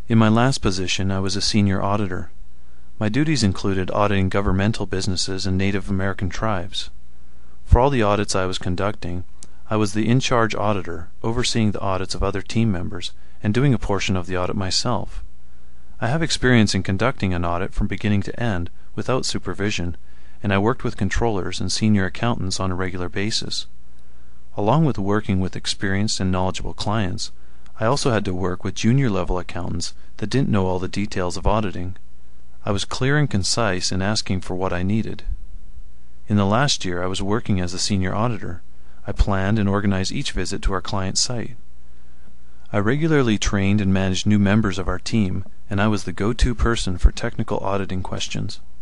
In my last position, I was a senior auditor. My duties included auditing governmental businesses and Native American tribes. For all the audits I was conducting, I was the in-charge auditor, overseeing the audits of other team members and doing a portion of the audit myself. I have experience in conducting an audit from beginning to end without supervision, and I worked with controllers and senior accountants on a regular basis. Along with working with experienced and knowledgeable clients, I also had to work with junior-level accountants that didn't know all the details of auditing. I was clear and concise in asking for what I needed. In the last year I was working as a senior auditor. I planned and organized each visit to our client site. I regularly trained and managed new members of our team, and I was the go-to person for technical auditing questions.